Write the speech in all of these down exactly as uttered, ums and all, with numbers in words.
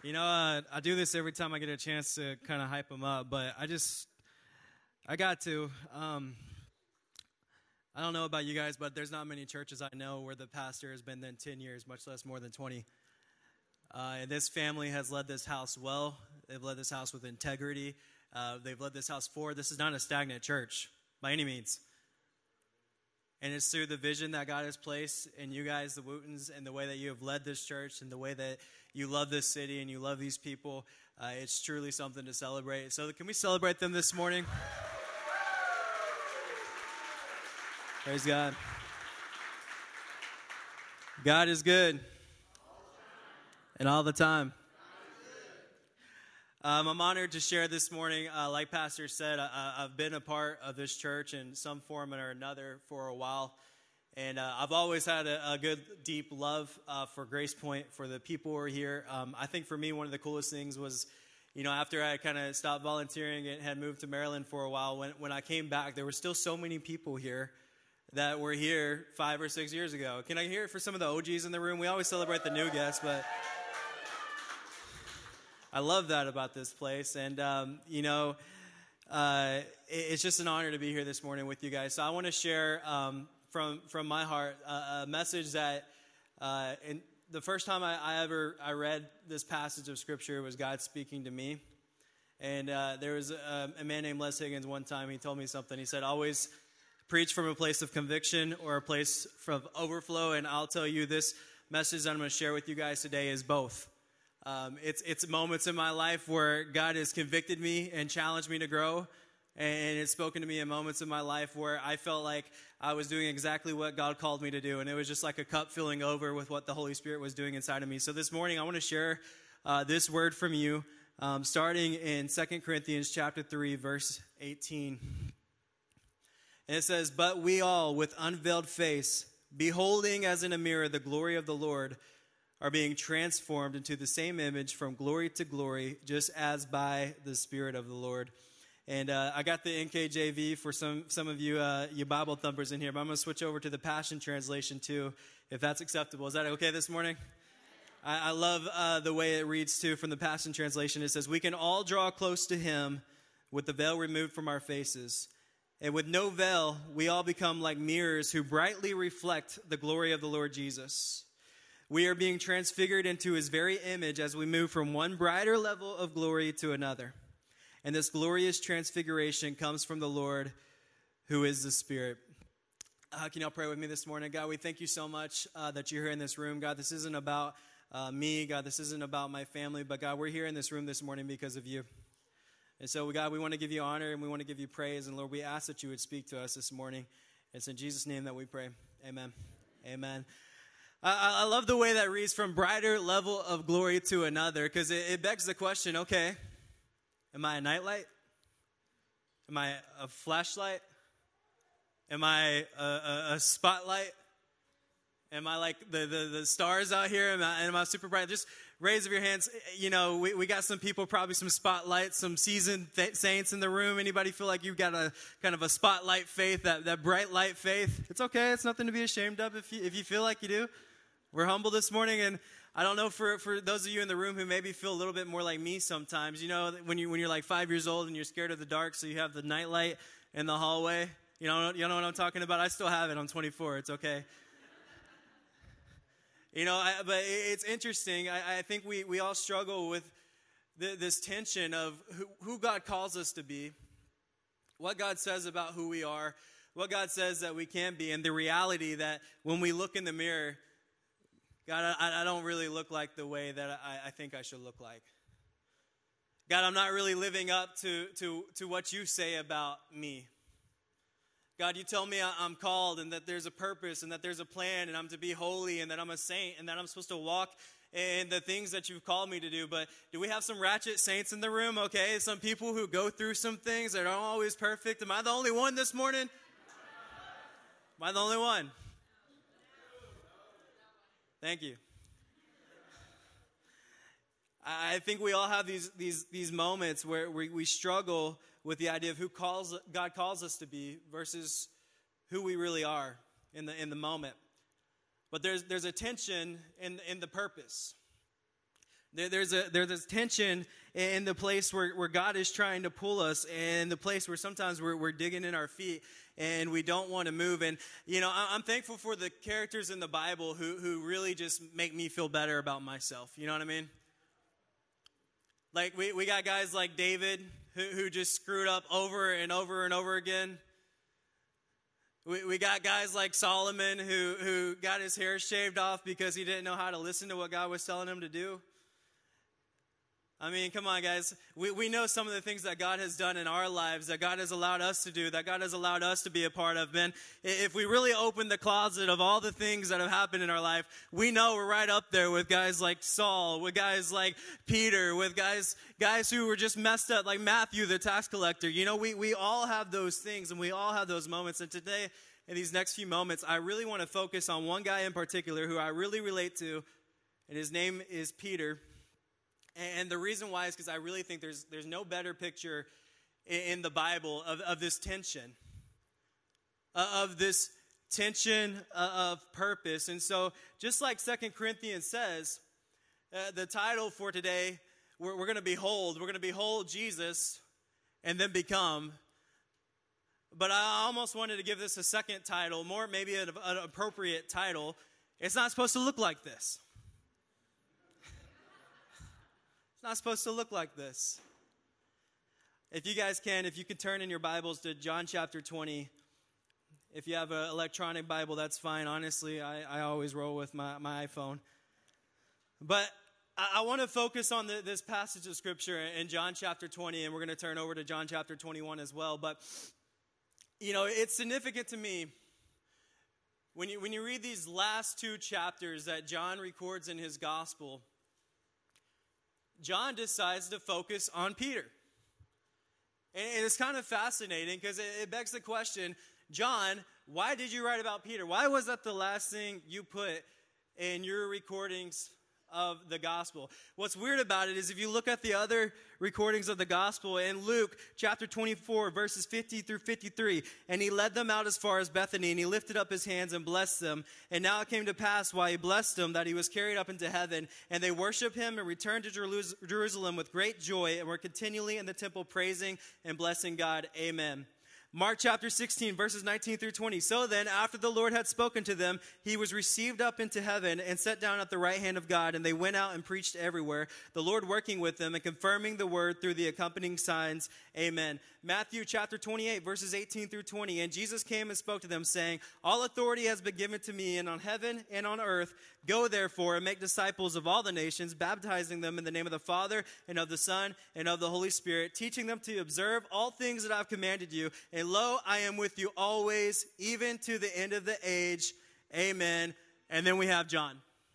You know, uh, I do this every time I get a chance to kind of hype them up, but I just, I got to. Um, I don't know about you guys, but there's not many churches I know where the pastor has been there ten years, much less more than twenty. Uh, and this family has led this house well. They've led this house with integrity. Uh, they've led this house forward. This is not a stagnant church by any means. And it's through the vision that God has placed in you guys, the Wootons, and the way that you have led this church and the way that you love this city and you love these people. Uh, it's truly something to celebrate. So can we celebrate them this morning? Praise God. God is good. And all the time. Um, I'm honored to share this morning. Uh, like Pastor said, I, I've been a part of this church in some form or another for a while. And uh, I've always had a, a good, deep love uh, for Grace Point, for the people who are here. Um, I think for me, one of the coolest things was, you know, after I kind of stopped volunteering and had moved to Maryland for a while, when, when I came back, there were still so many people here that were here five or six years ago. Can I hear it for some of the O Gs in the room? We always celebrate the new guests, but I love that about this place. And, um, you know, uh, it, it's just an honor to be here this morning with you guys. So I want to share um, from from my heart uh, a message that uh, in the first time I, I ever I read this passage of Scripture was God speaking to me. And uh, there was a, a man named Les Higgins one time. He told me something. He said, always preach from a place of conviction or a place of overflow. And I'll tell you, this message that I'm going to share with you guys today is both. Um, it's it's moments in my life where God has convicted me and challenged me to grow, and it's spoken to me in moments in my life where I felt like I was doing exactly what God called me to do, and it was just like a cup filling over with what the Holy Spirit was doing inside of me. So this morning I want to share uh, this word from you, um, starting in Second Corinthians chapter three, verse eighteen. And it says, "But we all, with unveiled face, beholding as in a mirror the glory of the Lord, are being transformed into the same image from glory to glory, just as by the Spirit of the Lord." And uh, I got the N K J V for some some of you uh, you Bible thumpers in here, but I'm going to switch over to the Passion Translation too, if that's acceptable. Is that okay this morning? I, I love uh, the way it reads too from the Passion Translation. It says, "We can all draw close to Him with the veil removed from our faces. And with no veil, we all become like mirrors who brightly reflect the glory of the Lord Jesus. We are being transfigured into His very image as we move from one brighter level of glory to another. And this glorious transfiguration comes from the Lord, who is the Spirit." Uh, can y'all pray with me this morning? God, we thank you so much uh, that you're here in this room. God, this isn't about uh, me. God, this isn't about my family. But God, we're here in this room this morning because of you. And so, God, we want to give you honor and we want to give you praise. And Lord, we ask that you would speak to us this morning. It's in Jesus' name that we pray. Amen. Amen. I, I love the way that reads from brighter level of glory to another, because it, it begs the question, okay, am I a nightlight? Am I a flashlight? Am I a, a, a spotlight? Am I like the, the, the stars out here? Am I, am I super bright? Just raise of your hands. You know, we, we got some people, probably some spotlights, some seasoned th- saints in the room. Anybody feel like you've got a kind of a spotlight faith, that, that bright light faith? It's okay. It's nothing to be ashamed of if you, if you feel like you do. We're humble this morning, and I don't know, for, for those of you in the room who maybe feel a little bit more like me sometimes, you know, when, you, when you're like five years old and you're scared of the dark, so you have the nightlight in the hallway. You know, you know what I'm talking about? I still have it. I'm twenty-four. It's okay. You know, I, but it's interesting. I, I think we, we all struggle with the, this tension of who, who God calls us to be, what God says about who we are, what God says that we can be, and the reality that when we look in the mirror, God, I, I don't really look like the way that I, I think I should look like. God, I'm not really living up to, to, to what you say about me. God, you tell me I'm called and that there's a purpose and that there's a plan and I'm to be holy and that I'm a saint and that I'm supposed to walk in the things that you've called me to do. But do we have some ratchet saints in the room? Okay, some people who go through some things that aren't always perfect. Am I the only one this morning? Am I the only one? Thank you. I think we all have these these these moments where we, we struggle with the idea of who calls God calls us to be versus who we really are in the in the moment. But there's there's a tension in in the purpose. There, there's a there's this tension in the place where, where God is trying to pull us, and the place where sometimes we're, we're digging in our feet and we don't want to move. And, you know, I'm thankful for the characters in the Bible who, who really just make me feel better about myself. You know what I mean? Like, we, we got guys like David who, who just screwed up over and over and over again. We, we got guys like Solomon who, who got his hair shaved off because he didn't know how to listen to what God was telling him to do. I mean, come on, guys. We we know some of the things that God has done in our lives, that God has allowed us to do, that God has allowed us to be a part of. Man, if we really open the closet of all the things that have happened in our life, we know we're right up there with guys like Saul, with guys like Peter, with guys guys who were just messed up, like Matthew, the tax collector. You know, we, we all have those things, and we all have those moments. And today, in these next few moments, I really want to focus on one guy in particular who I really relate to, and his name is Peter. And the reason why is because I really think there's there's no better picture in the Bible of, of this tension, of this tension of purpose. And so just like Second Corinthians says, uh, the title for today, we're, we're going to behold, we're going to behold Jesus and then become. But I almost wanted to give this a second title, more maybe an, an appropriate title. It's not supposed to look like this. It's not supposed to look like this. If you guys can, if you could turn in your Bibles to John chapter twenty. If you have an electronic Bible, that's fine. Honestly, I, I always roll with my, my iPhone. But I, I want to focus on the, this passage of Scripture in John chapter twenty, and we're going to turn over to John chapter twenty-one as well. But, you know, it's significant to me when you, when you read these last two chapters that John records in his gospel. John decides to focus on Peter. And it's kind of fascinating because it begs the question, John, why did you write about Peter? Why was that the last thing you put in your recordings of the gospel? What's weird about it is if you look at the other recordings of the gospel in Luke chapter twenty-four, verses fifty through fifty-three, and he led them out as far as Bethany, and he lifted up his hands and blessed them. And now it came to pass while he blessed them that he was carried up into heaven, and they worshiped him and returned to Jerusalem with great joy and were continually in the temple praising and blessing God. Amen. Mark chapter sixteen, verses nineteen through twenty. So then, after the Lord had spoken to them, he was received up into heaven and set down at the right hand of God, and they went out and preached everywhere, the Lord working with them and confirming the word through the accompanying signs. Amen. Matthew chapter twenty-eight, verses eighteen through twenty. And Jesus came and spoke to them, saying, all authority has been given to me, and on heaven and on earth. Go therefore and make disciples of all the nations, baptizing them in the name of the Father and of the Son and of the Holy Spirit, teaching them to observe all things that I've commanded you. And lo, I am with you always, even to the end of the age. Amen. And then we have John.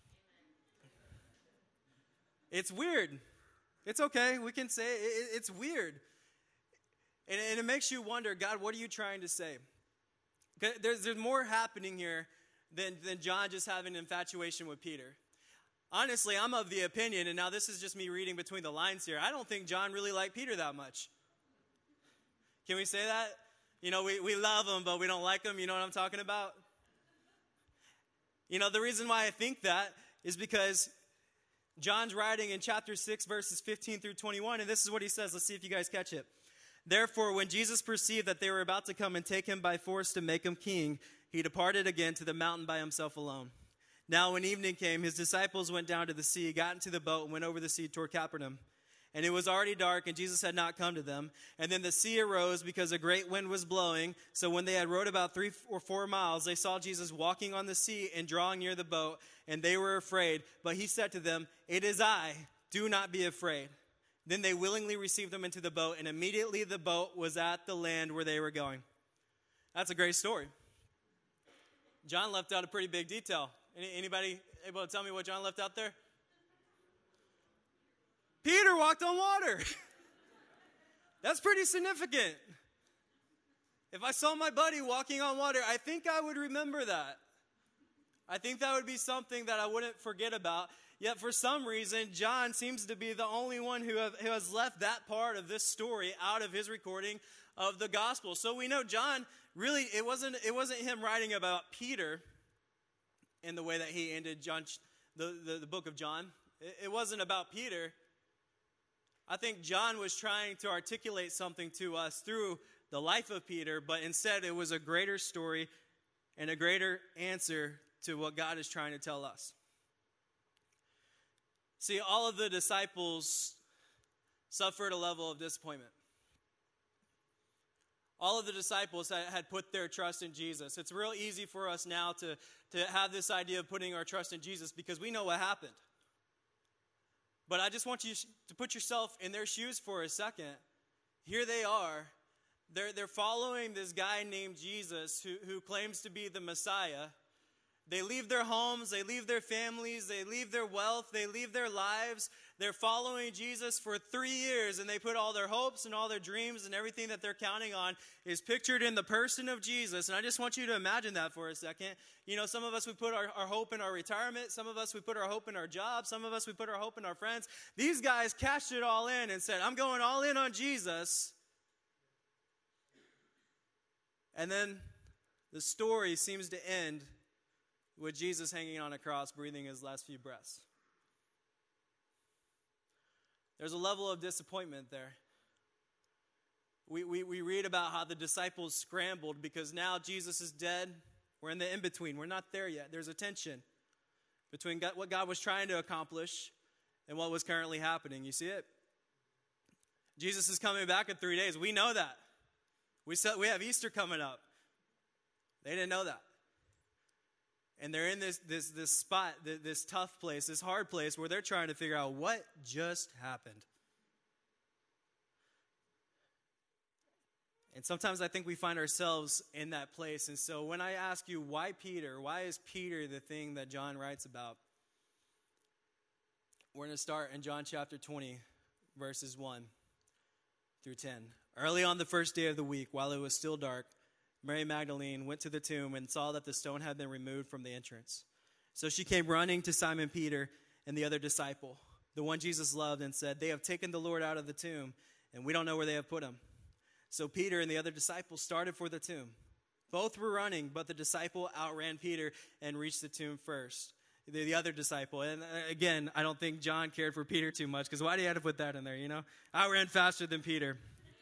It's weird. It's okay. We can say it. It's weird. And, and it makes you wonder, God, what are you trying to say? There's, there's more happening here than, than John just having an infatuation with Peter. Honestly, I'm of the opinion, and now this is just me reading between the lines here, I don't think John really liked Peter that much. Can we say that? You know, we, we love him, but we don't like him. You know what I'm talking about? You know, the reason why I think that is because John's writing in chapter six, verses fifteen through twenty-one, and this is what he says. Let's see if you guys catch it. Therefore, when Jesus perceived that they were about to come and take him by force to make him king, he departed again to the mountain by himself alone. Now, when evening came, his disciples went down to the sea, got into the boat, and went over the sea toward Capernaum. And it was already dark, and Jesus had not come to them. And then the sea arose because a great wind was blowing. So when they had rowed about three or four miles, they saw Jesus walking on the sea and drawing near the boat, and they were afraid. But he said to them, it is I, do not be afraid. Then they willingly received him into the boat, and immediately the boat was at the land where they were going. That's a great story. John left out a pretty big detail. Any, anybody able to tell me what John left out there? Peter walked on water. That's pretty significant. If I saw my buddy walking on water, I think I would remember that. I think that would be something that I wouldn't forget about. Yet for some reason, John seems to be the only one who, have, who has left that part of this story out of his recording of the gospel. So we know John, really, it wasn't, it wasn't him writing about Peter in the way that he ended John, the, the, the book of John. It wasn't about Peter. I think John was trying to articulate something to us through the life of Peter, but instead it was a greater story and a greater answer to what God is trying to tell us. See, all of the disciples suffered a level of disappointment. All of the disciples had put their trust in Jesus. It's real easy for us now to, to have this idea of putting our trust in Jesus because we know what happened. But I just want you to put yourself in their shoes for a second. Here they are. They're, they're following this guy named Jesus who, who claims to be the Messiah. They leave their homes, they leave their families, they leave their wealth, they leave their lives. They're following Jesus for three years, and they put all their hopes and all their dreams and everything that they're counting on is pictured in the person of Jesus. And I just want you to imagine that for a second. You know, some of us, we put our, our hope in our retirement. Some of us, we put our hope in our job. Some of us, we put our hope in our friends. These guys cashed it all in and said, I'm going all in on Jesus. And then the story seems to end with Jesus hanging on a cross, breathing his last few breaths. There's a level of disappointment there. We, we, we read about how the disciples scrambled because now Jesus is dead. We're in the in-between. We're not there yet. There's a tension between God, what God was trying to accomplish and what was currently happening. You see it? Jesus is coming back in three days. We know that. We said we have Easter coming up. They didn't know that. And they're in this this this spot, this tough place, this hard place where they're trying to figure out what just happened. And sometimes I think we find ourselves in that place. And so when I ask you, why Peter? Why is Peter the thing that John writes about? We're going to start in John chapter twenty, verses one through ten. Early on the first day of the week, while it was still dark, Mary Magdalene went to the tomb and saw that the stone had been removed from the entrance. So she came running to Simon Peter and the other disciple, the one Jesus loved, and said, "They have taken the Lord out of the tomb, and we don't know where they have put him." So Peter and the other disciple started for the tomb. Both were running, but the disciple outran Peter and reached the tomb first. The, the other disciple. And again, I don't think John cared for Peter too much, because why do you have to put that in there, you know? Outran faster than Peter.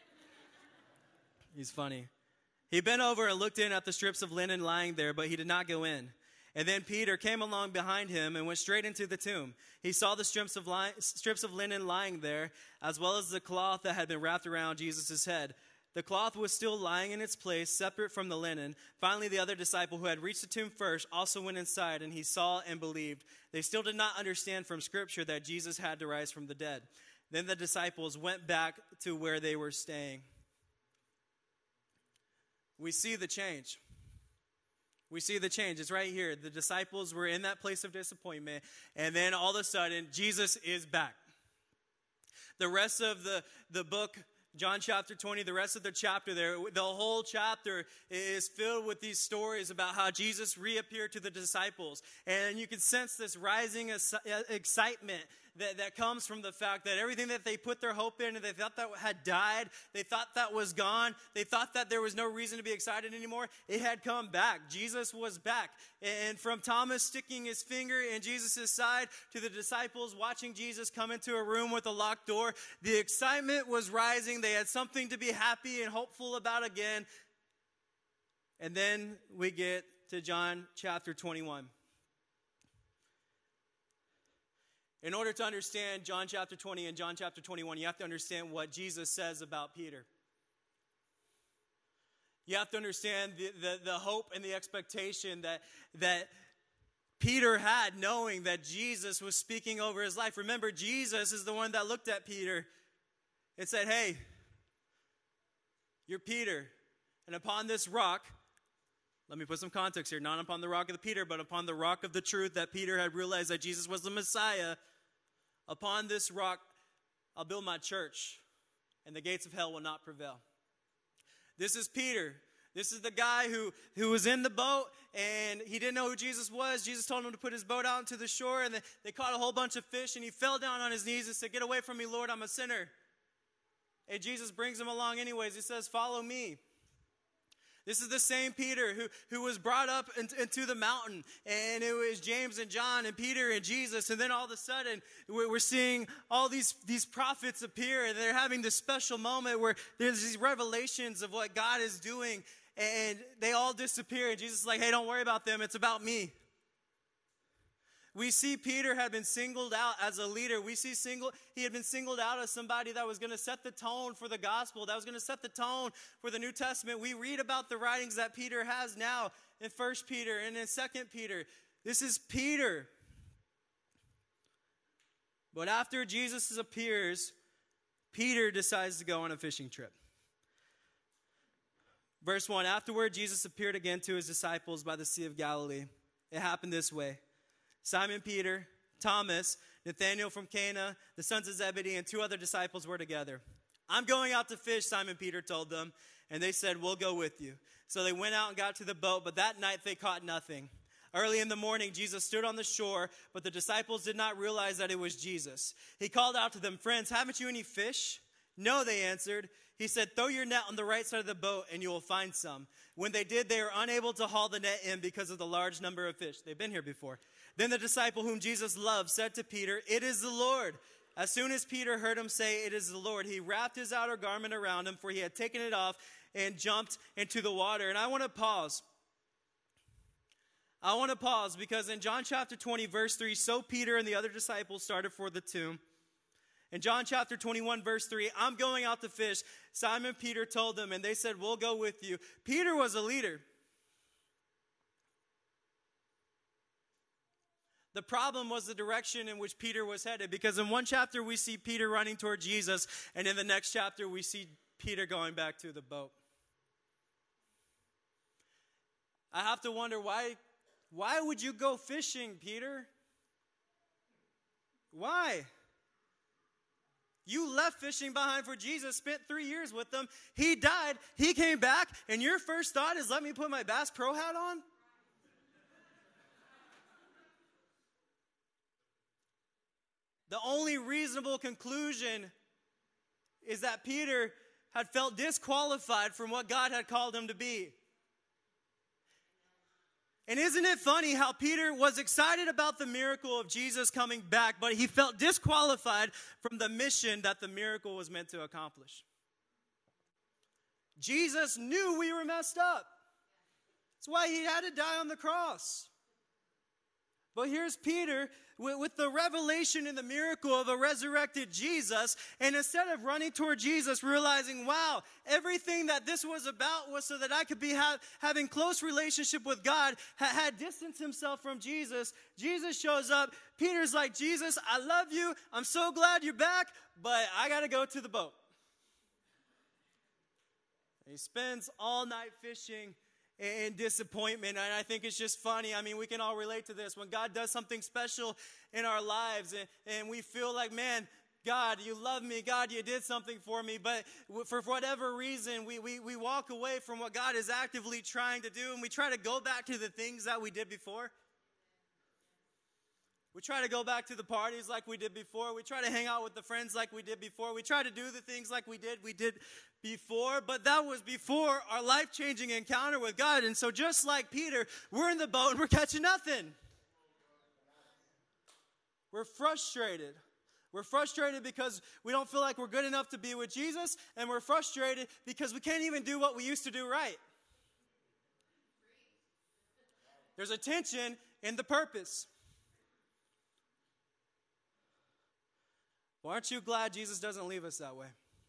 He's funny. He bent over and looked in at the strips of linen lying there, but he did not go in. And then Peter came along behind him and went straight into the tomb. He saw the strips of, li- strips of linen lying there, as well as the cloth that had been wrapped around Jesus' head. The cloth was still lying in its place, separate from the linen. Finally, the other disciple who had reached the tomb first also went inside, and he saw and believed. They still did not understand from Scripture that Jesus had to rise from the dead. Then the disciples went back to where they were staying. We see the change. We see the change. It's right here. The disciples were in that place of disappointment, and then all of a sudden, Jesus is back. The rest of the, the book, John chapter twenty, the rest of the chapter there, the whole chapter is filled with these stories about how Jesus reappeared to the disciples. And you can sense this rising excitement that, that comes from the fact that everything that they put their hope in and they thought that had died, they thought that was gone, they thought that there was no reason to be excited anymore, it had come back. Jesus was back. And from Thomas sticking his finger in Jesus' side to the disciples watching Jesus come into a room with a locked door, the excitement was rising. They had something to be happy and hopeful about again. And then we get to John chapter twenty-one. In order to understand John chapter twenty and John chapter twenty-one, you have to understand what Jesus says about Peter. You have to understand the, the, the hope and the expectation that, that Peter had, knowing that Jesus was speaking over his life. Remember, Jesus is the one that looked at Peter and said, "Hey, you're Peter, and upon this rock," let me put some context here, not upon the rock of the Peter, but upon the rock of the truth that Peter had realized that Jesus was the Messiah. "Upon this rock, I'll build my church, and the gates of hell will not prevail." This is Peter. This is the guy who, who was in the boat, and he didn't know who Jesus was. Jesus told him to put his boat out into the shore, and they, they caught a whole bunch of fish, and he fell down on his knees and said, "Get away from me, Lord, I'm a sinner." And Jesus brings him along anyways. He says, "Follow me." This is the same Peter who, who was brought up in, into the mountain, and it was James and John and Peter and Jesus, and then all of a sudden we're seeing all these, these prophets appear, and they're having this special moment where there's these revelations of what God is doing, and they all disappear, and Jesus is like, hey, don't worry about them, it's about me. We see Peter had been singled out as a leader. We see single, he had been singled out as somebody that was going to set the tone for the gospel, that was going to set the tone for the New Testament. We read about the writings that Peter has now in First Peter and in Second Peter. This is Peter. But after Jesus appears, Peter decides to go on a fishing trip. Verse one, afterward, Jesus appeared again to his disciples by the Sea of Galilee. It happened this way. Simon Peter, Thomas, Nathanael from Cana, the sons of Zebedee, and two other disciples were together. I'm going out to fish, Simon Peter told them, and they said, we'll go with you. So they went out and got to the boat, but that night they caught nothing. Early in the morning, Jesus stood on the shore, but the disciples did not realize that it was Jesus. He called out to them, friends, haven't you any fish? No, they answered. He said, throw your net on the right side of the boat and you will find some. When they did, they were unable to haul the net in because of the large number of fish. They've been here before. Then the disciple whom Jesus loved said to Peter, it is the Lord. As soon as Peter heard him say, it is the Lord, he wrapped his outer garment around him, for he had taken it off, and jumped into the water. And I want to pause. I want to pause because in John chapter twenty, verse three, so Peter and the other disciples started for the tomb. In John chapter twenty-one, verse three, I'm going out to fish. Simon Peter told them, and they said, we'll go with you. Peter was a leader. The problem was the direction in which Peter was headed, because in one chapter we see Peter running toward Jesus, and in the next chapter we see Peter going back to the boat. I have to wonder, why, why would you go fishing, Peter? Why? You left fishing behind for Jesus, spent three years with them. He died, he came back, and your first thought is, let me put my Bass Pro hat on? The only reasonable conclusion is that Peter had felt disqualified from what God had called him to be. And isn't it funny how Peter was excited about the miracle of Jesus coming back, but he felt disqualified from the mission that the miracle was meant to accomplish. Jesus knew we were messed up. That's why he had to die on the cross. But here's Peter with, with the revelation and the miracle of a resurrected Jesus. And instead of running toward Jesus, realizing, wow, everything that this was about was so that I could be ha- having close relationship with God, ha- had distanced himself from Jesus. Jesus shows up. Peter's like, Jesus, I love you. I'm so glad you're back, but I got to go to the boat. And he spends all night fishing and disappointment. And I think it's just funny. I mean, we can all relate to this. When God does something special in our lives and, and we feel like, man, God, you love me. God, you did something for me. But for whatever reason, we, we, we walk away from what God is actively trying to do, and we try to go back to the things that we did before. We try to go back to the parties like we did before. We try to hang out with the friends like we did before. We try to do the things like we did we did before, but that was before our life-changing encounter with God. And so just like Peter, we're in the boat and we're catching nothing. We're frustrated. We're frustrated because we don't feel like we're good enough to be with Jesus, and we're frustrated because we can't even do what we used to do right. There's a tension in the purpose. Well, aren't you glad Jesus doesn't leave us that way?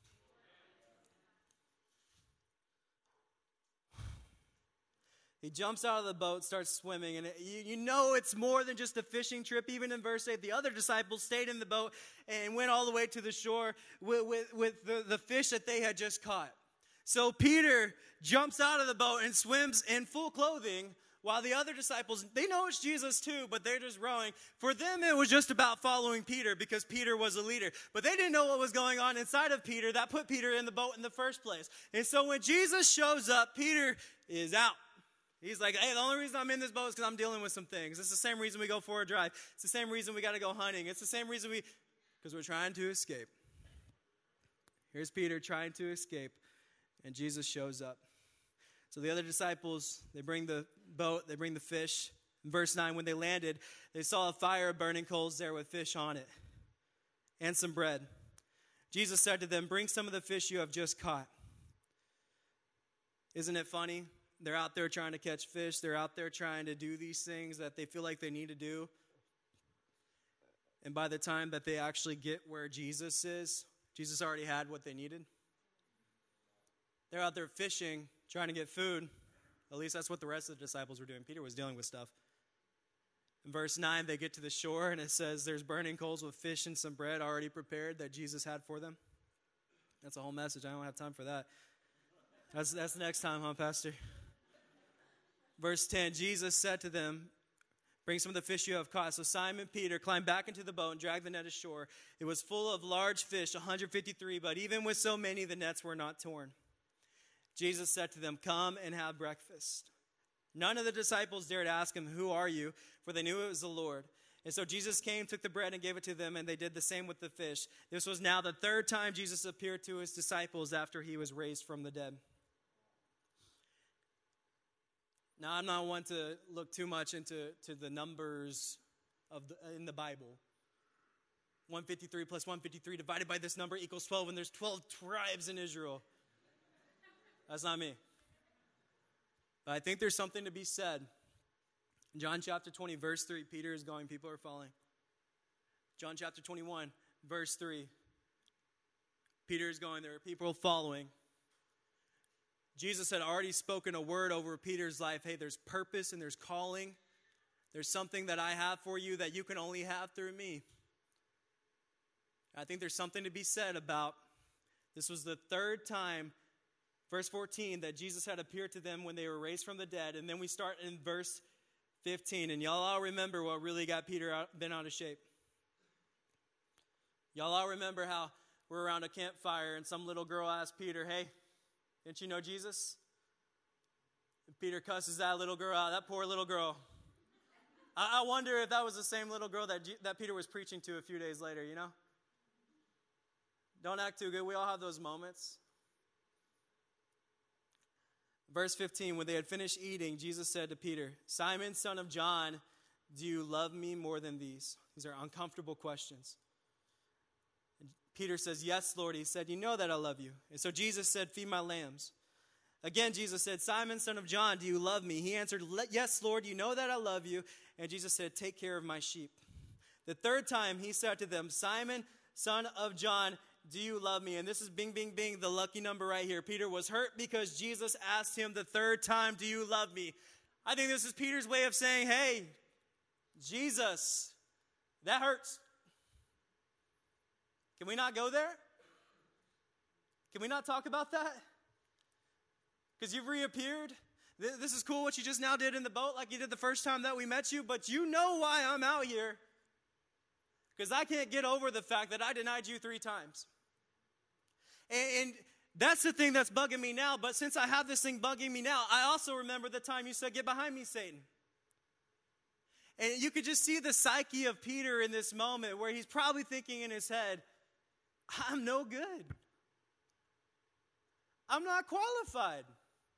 He jumps out of the boat, starts swimming, and it, you, you know it's more than just a fishing trip. Even in verse eight, the other disciples stayed in the boat and went all the way to the shore with, with, with the, the fish that they had just caught. So Peter jumps out of the boat and swims in full clothing, while the other disciples, they know it's Jesus too, but they're just rowing. For them, it was just about following Peter because Peter was a leader. But they didn't know what was going on inside of Peter that put Peter in the boat in the first place. And so when Jesus shows up, Peter is out. He's like, hey, the only reason I'm in this boat is because I'm dealing with some things. It's the same reason we go for a drive. It's the same reason we got to go hunting. It's the same reason we, because we're trying to escape. Here's Peter trying to escape, and Jesus shows up. So the other disciples, they bring the boat, they bring the fish. In verse nine, when they landed, they saw a fire of burning coals there with fish on it and some bread. Jesus said to them, bring some of the fish you have just caught. Isn't it funny? They're out there trying to catch fish. They're out there trying to do these things that they feel like they need to do. And by the time that they actually get where Jesus is, Jesus already had what they needed. They're out there fishing, trying to get food. At least that's what the rest of the disciples were doing. Peter was dealing with stuff. In verse nine, they get to the shore, and it says there's burning coals with fish and some bread already prepared that Jesus had for them. That's a whole message. I don't have time for that. That's, that's next time, huh, Pastor? Verse ten, Jesus said to them, bring some of the fish you have caught. So Simon Peter climbed back into the boat and dragged the net ashore. It was full of large fish, one hundred fifty-three, but even with so many, the nets were not torn. Jesus said to them, come and have breakfast. None of the disciples dared ask him, who are you? For they knew it was the Lord. And so Jesus came, took the bread, and gave it to them, and they did the same with the fish. This was now the third time Jesus appeared to his disciples after he was raised from the dead. Now, I'm not one to look too much into to the numbers of the, in the Bible. one hundred fifty-three plus one hundred fifty-three divided by this number equals twelve, and there's twelve tribes in Israel. That's not me. But I think there's something to be said. In John chapter twenty, verse three, Peter is going, people are falling. John chapter twenty-one, verse three, Peter is going, there are people following. Jesus had already spoken a word over Peter's life. Hey, there's purpose and there's calling. There's something that I have for you that you can only have through me. I think there's something to be said about this was the third time, verse fourteen, that Jesus had appeared to them when they were raised from the dead. And then we start in verse fifteen. And y'all all remember what really got Peter out, bent out of shape. Y'all all remember how we're around a campfire and some little girl asked Peter, hey, didn't you know Jesus? And Peter cusses that little girl out, that poor little girl. I, I wonder if that was the same little girl that, G, that Peter was preaching to a few days later, you know? Don't act too good. We all have those moments. Verse fifteen, when they had finished eating, Jesus said to Peter, Simon, son of John, do you love me more than these? These are uncomfortable questions. And Peter says, yes, Lord. He said, you know that I love you. And so Jesus said, feed my lambs. Again, Jesus said, Simon, son of John, do you love me? He answered, yes, Lord, you know that I love you. And Jesus said, take care of my sheep. The third time he said to them, Simon, son of John, do you love me? And this is bing, bing, bing, the lucky number right here. Peter was hurt because Jesus asked him the third time, do you love me? I think this is Peter's way of saying, hey, Jesus, that hurts. Can we not go there? Can we not talk about that? Because you've reappeared. This is cool what you just now did in the boat like you did the first time that we met you, but you know why I'm out here. Because I can't get over the fact that I denied you three times. And, and that's the thing that's bugging me now. But since I have this thing bugging me now, I also remember the time you said, get behind me, Satan. And you could just see the psyche of Peter in this moment where he's probably thinking in his head, I'm no good. I'm not qualified.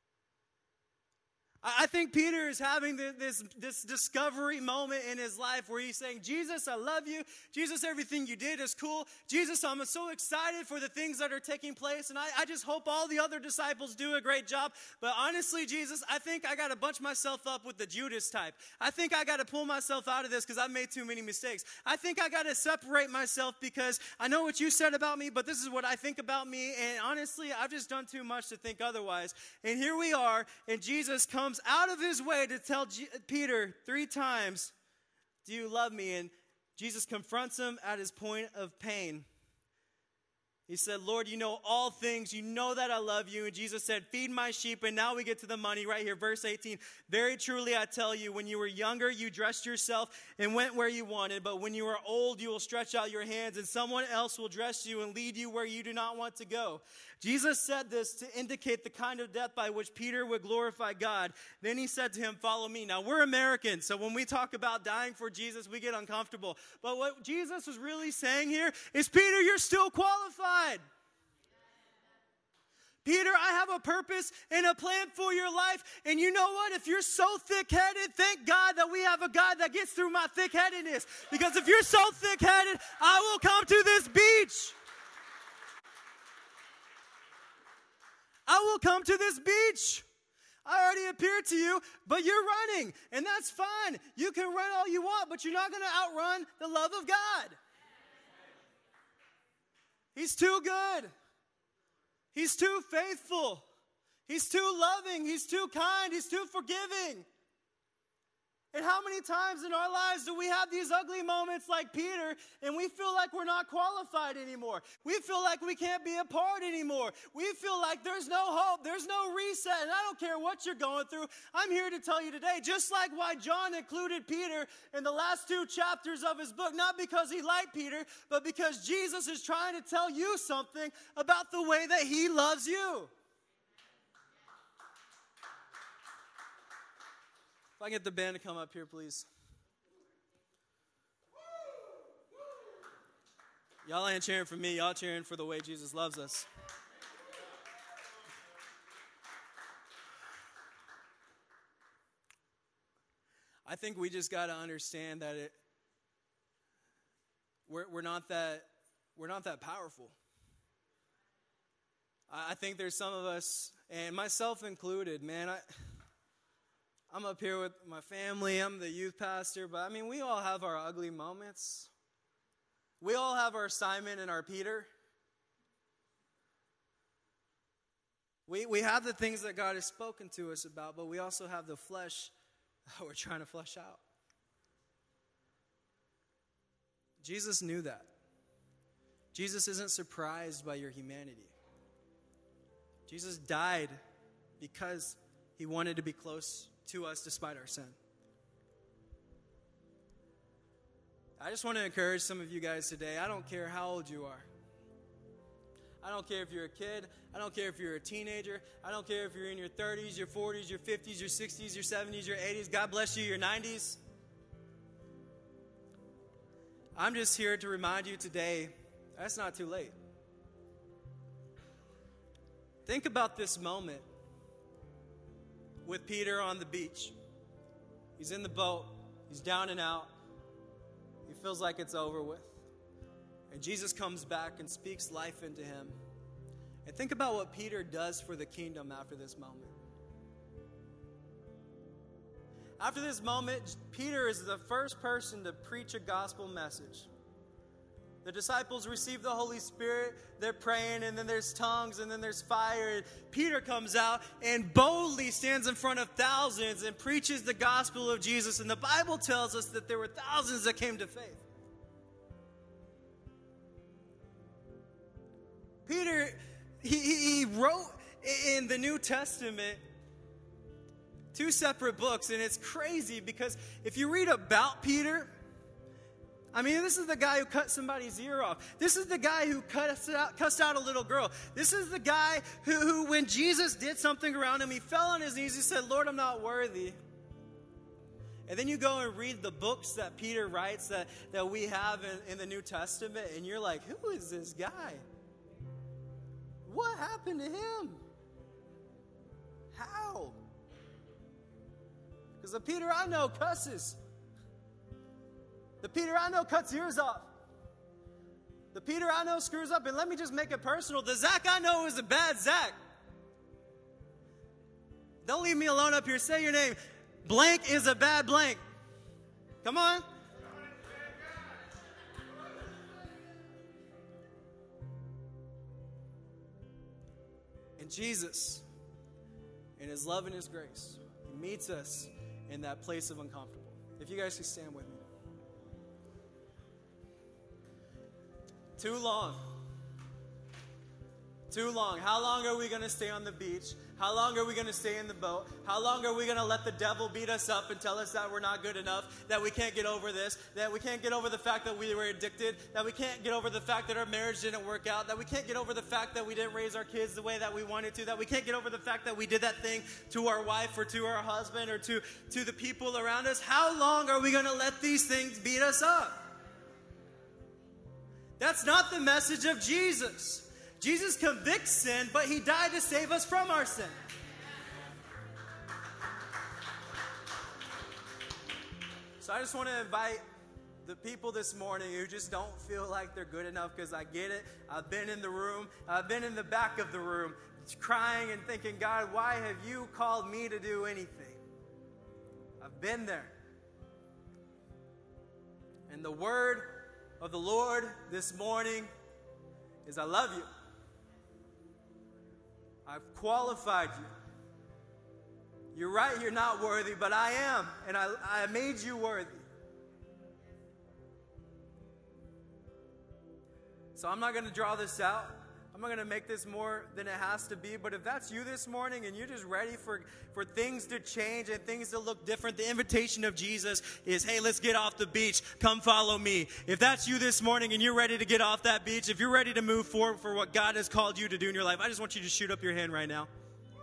I think Peter is having this, this discovery moment in his life where he's saying, Jesus, I love you. Jesus, everything you did is cool. Jesus, I'm so excited for the things that are taking place. And I, I just hope all the other disciples do a great job. But honestly, Jesus, I think I got to bunch myself up with the Judas type. I think I got to pull myself out of this because I've made too many mistakes. I think I got to separate myself because I know what you said about me, but this is what I think about me. And honestly, I've just done too much to think otherwise. And here we are, and Jesus comes out of his way to tell G- Peter three times, do you love me? And Jesus confronts him at his point of pain. He said, Lord, you know all things. You know that I love you. And Jesus said, feed my sheep. And now we get to the money right here. Verse eighteen, very truly I tell you, when you were younger, you dressed yourself and went where you wanted. But when you are old, you will stretch out your hands and someone else will dress you and lead you where you do not want to go. Jesus said this to indicate the kind of death by which Peter would glorify God. Then he said to him, follow me. Now we're Americans, so when we talk about dying for Jesus, we get uncomfortable. But what Jesus was really saying here is, Peter, you're still qualified. Peter, I have a purpose and a plan for your life. And you know what? If you're so thick-headed, thank God that we have a God that gets through my thick-headedness. Because if you're so thick-headed, I will come to this beach. I will come to this beach. I already appeared to you, but you're running, and that's fine. You can run all you want, but you're not going to outrun the love of God. He's too good. He's too faithful. He's too loving. He's too kind. He's too forgiving. And how many times in our lives do we have these ugly moments like Peter, and we feel like we're not qualified anymore? We feel like we can't be a part anymore. We feel like there's no hope, there's no reset, and I don't care what you're going through. I'm here to tell you today, just like why John included Peter in the last two chapters of his book, not because he liked Peter, but because Jesus is trying to tell you something about the way that he loves you. If I can get the band to come up here, please. Y'all ain't cheering for me. Y'all cheering for the way Jesus loves us. I think we just got to understand that it we're we're not that we're not that powerful. I, I think there's some of us, and myself included, man, I I'm up here with my family. I'm the youth pastor. But, I mean, we all have our ugly moments. We all have our Simon and our Peter. We, we have the things that God has spoken to us about, but we also have the flesh that we're trying to flesh out. Jesus knew that. Jesus isn't surprised by your humanity. Jesus died because he wanted to be close to us despite our sin. I just want to encourage some of you guys today. I don't care how old you are. I don't care if you're a kid. I don't care if you're a teenager. I don't care if you're in your thirties, your forties, your fifties, your sixties, your seventies, your eighties. God bless you, your nineties. I'm just here to remind you today, that's not too late. Think about this moment with Peter on the beach. He's in the boat. He's down and out. He feels like it's over with. And Jesus comes back and speaks life into him. And think about what Peter does for the kingdom after this moment. After this moment, Peter is the first person to preach a gospel message. The disciples receive the Holy Spirit, they're praying, and then there's tongues, and then there's fire. And Peter comes out and boldly stands in front of thousands and preaches the gospel of Jesus. And the Bible tells us that there were thousands that came to faith. Peter, he, he wrote in the New Testament two separate books, and it's crazy because if you read about Peter, I mean, this is the guy who cut somebody's ear off. This is the guy who cussed out, cussed out a little girl. This is the guy who, who, when Jesus did something around him, he fell on his knees. He said, Lord, I'm not worthy. And then you go and read the books that Peter writes that, that we have in, in the New Testament, and you're like, who is this guy? What happened to him? How? Because the Peter I know cusses. The Peter I know cuts ears off. The Peter I know screws up. And let me just make it personal. The Zach I know is a bad Zach. Don't leave me alone up here. Say your name. Blank is a bad blank. Come on. And Jesus, in his love and his grace, meets us in that place of uncomfortable. If you guys can stand with me. Too long. Too long. How long are we going to stay on the beach? How long are we going to stay in the boat? How long are we going to let the devil beat us up and tell us that we're not good enough, that we can't get over this, that we can't get over the fact that we were addicted, that we can't get over the fact that our marriage didn't work out, that we can't get over the fact that we didn't raise our kids the way that we wanted to, that we can't get over the fact that we did that thing to our wife or to our husband or to, to the people around us? How long are we going to let these things beat us up? That's not the message of Jesus. Jesus convicts sin, but he died to save us from our sin. So I just want to invite the people this morning who just don't feel like they're good enough, because I get it. I've been in the room. I've been in the back of the room crying and thinking, God, why have you called me to do anything? I've been there. And the word of the Lord this morning is, I love you. I've qualified you. You're right, you're not worthy, but I am, and I, I made you worthy. So I'm not going to draw this out. I'm not going to make this more than it has to be. But if that's you this morning and you're just ready for, for things to change and things to look different, the invitation of Jesus is, hey, let's get off the beach. Come follow me. If that's you this morning and you're ready to get off that beach, if you're ready to move forward for what God has called you to do in your life, I just want you to shoot up your hand right now.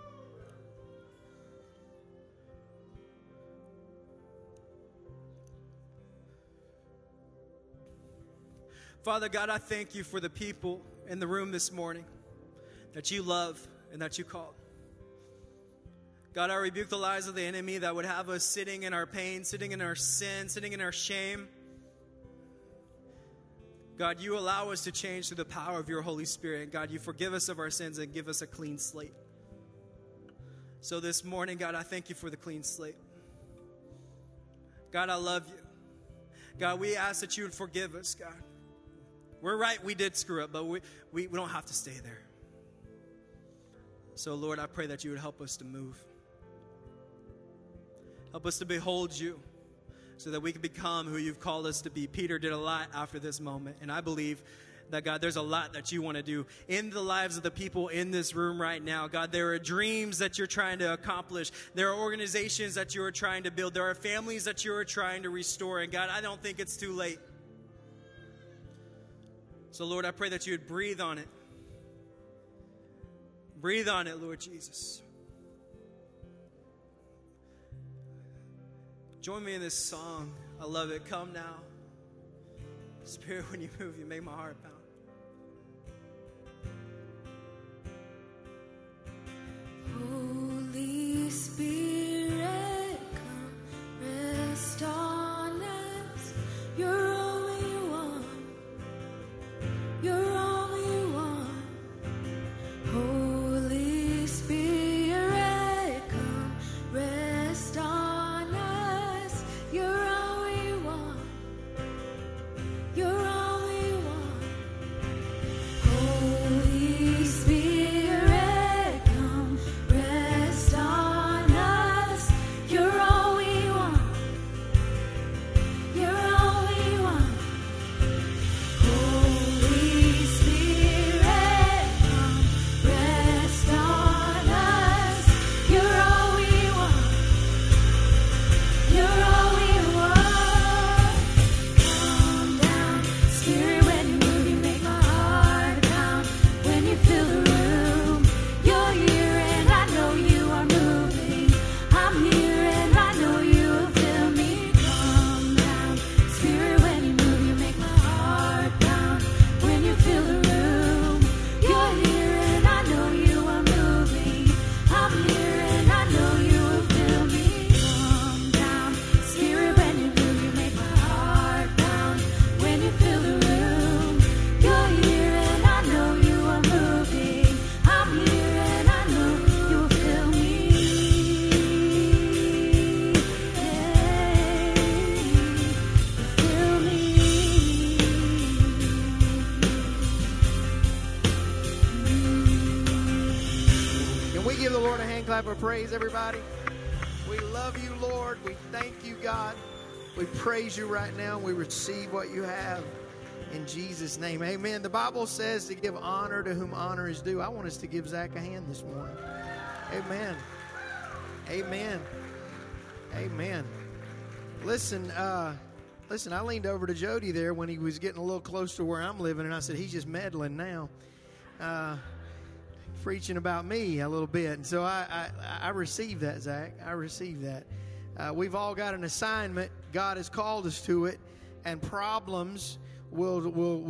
Father God, I thank you for the people in the room this morning that you love and that you called. God, I rebuke the lies of the enemy that would have us sitting in our pain, sitting in our sin, sitting in our shame. God, you allow us to change through the power of your Holy Spirit. God, you forgive us of our sins and give us a clean slate. So this morning, God, I thank you for the clean slate. God, I love you. God, we ask that you would forgive us, God. We're right, we did screw up, but we, we, we don't have to stay there. So, Lord, I pray that you would help us to move. Help us to behold you so that we can become who you've called us to be. Peter did a lot after this moment, and I believe that, God, there's a lot that you want to do in the lives of the people in this room right now. God, there are dreams that you're trying to accomplish. There are organizations that you are trying to build. There are families that you are trying to restore, and God, I don't think it's too late. So, Lord, I pray that you would breathe on it. Breathe on it, Lord Jesus. Join me in this song. I love it. Come now. Spirit, when you move, you make my heart pound. Holy Spirit, come rest on us. You're all we want. You're all we want. Holy Spirit, come rest on us. You're all we want. You're all we want. Holy Spirit, come rest on us. You're all we want. You're all we want. Holy Spirit, come rest on us. You're all we want. You're all we want. Come down, Spirit, when you move, you make my heart pound. When you fill the room, you're here and I know you are moving. I'm here and I know you will fill me. Come down, Spirit, when you move, you make my heart pound. When you fill the room, you're here and I know you are moving. I'm here and I know you will fill me. Come down, Spirit, when you move, you make my heart pound. When you fill the room, you're here and I know you are moving. I'm here and I know you will fill me. Yeah, fill me. Can we give the Lord a hand clap of praise, everybody? We love you, Lord. We thank you, God. We praise you right now. We receive what you have in Jesus' name. Amen. The Bible says to give honor to whom honor is due. I want us to give Zach a hand this morning. Amen. Amen. Amen. Listen, uh, listen, I leaned over to Jody there when he was getting a little close to where I'm living, and I said, he's just meddling now. Uh, preaching about me a little bit. And so I, I, I received that, Zach. I received that. Uh, we've all got an assignment. God has called us to it, and problems will will will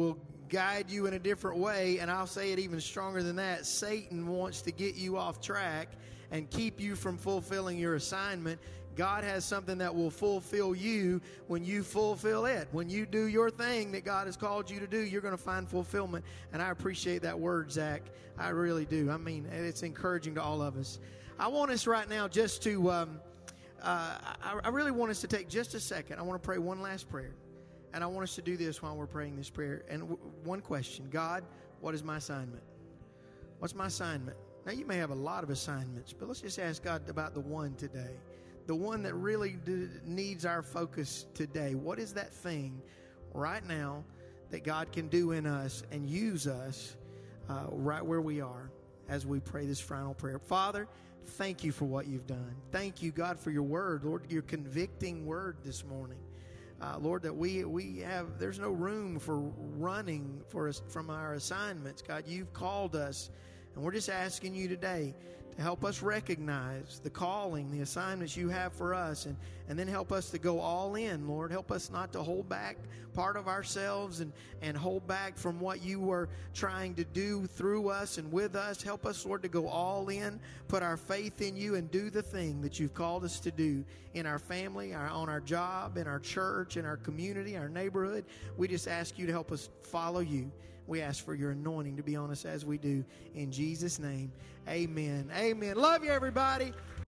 guide you in a different way. And I'll say it even stronger than that. Satan wants to get you off track and keep you from fulfilling your assignment. God has something that will fulfill you when you fulfill it. When you do your thing that God has called you to do, you're going to find fulfillment. And I appreciate that word, Zach. I really do. I mean, it's encouraging to all of us. I want us right now just to, um, uh, I, I really want us to take just a second. I want to pray one last prayer. And I want us to do this while we're praying this prayer. And w- one question: God, what is my assignment? What's my assignment? Now, you may have a lot of assignments, but let's just ask God about the one today. The one that really d- needs our focus today. What is that thing right now that God can do in us and use us uh, right where we are as we pray this final prayer? Father, thank you for what you've done. Thank you, God, for your word. Lord, your convicting word this morning. Uh, Lord, that we we have, there's no room for running for us from our assignments. God, you've called us, and we're just asking you today to help us recognize the calling, the assignments you have for us, and, and then help us to go all in, Lord. Help us not to hold back part of ourselves and, and hold back from what you were trying to do through us and with us. Help us, Lord, to go all in, put our faith in you, and do the thing that you've called us to do in our family, our, on our job, in our church, in our community, our neighborhood. We just ask you to help us follow you. We ask for your anointing to be on us as we do. In Jesus' name, amen. Amen. Love you, everybody.